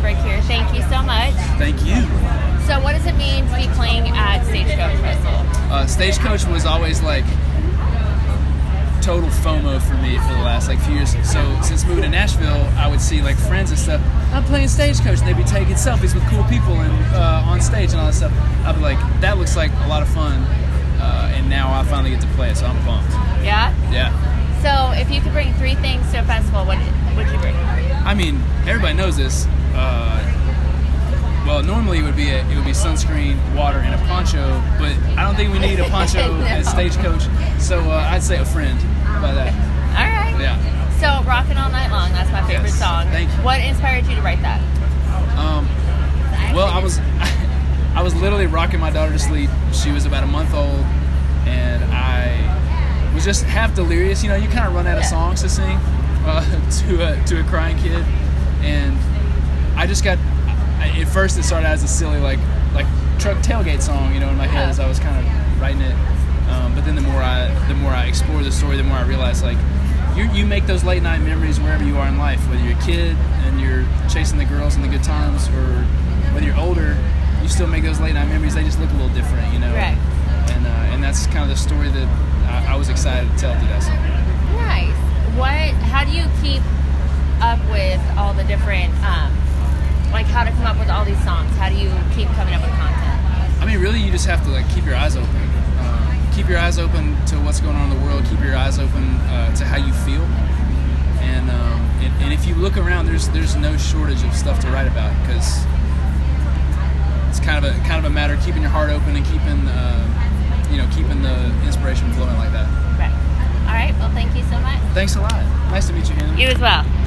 break here. Thank you so much. Thank you. So what does it mean to be playing at Stagecoach Festival? Stagecoach was always like total FOMO for me for the last like few years. So since moving to Nashville, I would see like friends and stuff. I'm playing Stagecoach, and they'd be taking selfies with cool people and on stage and all that stuff. I'd be like, that looks like a lot of fun, and now I finally get to play it, so I'm pumped. Yeah? Yeah. So if you could bring 3 things to a festival, what would you bring? I mean, everybody knows this. Well, normally it would be sunscreen, water, and a poncho, but I don't think we need a poncho No. at Stagecoach. So I'd say a friend by that. All right. Yeah. So Rockin' All Night Long, that's my favorite Yes. song. Thank you. What inspired you to write that? Well, I was literally rocking my daughter to sleep. She was about a month old, and I was just half delirious. You know, you kind of run out of songs to sing to a crying kid, and I just got. At first, it started as a silly like truck tailgate song, you know, in my head as I was kind of writing it. But then the more I explore the story, the more I realize like you make those late night memories wherever you are in life, whether you're a kid and you're chasing the girls and the good times, or whether you're older, you still make those late night memories. They just look a little different, you know. Right. And that's kind of the story that I was excited to tell through that song. Nice. How do you keep up with all the different, like how to come up with all these songs? How do you keep coming up with content? I mean, really, you just have to like keep your eyes open. Keep your eyes open to what's going on in the world. Keep your eyes open to how you feel. And if you look around, there's no shortage of stuff to write about, because it's kind of a matter of keeping your heart open and keeping the inspiration flowing like that. Right. All right. Well, thank you so much. Thanks a lot. Nice to meet you, Hannah. You as well.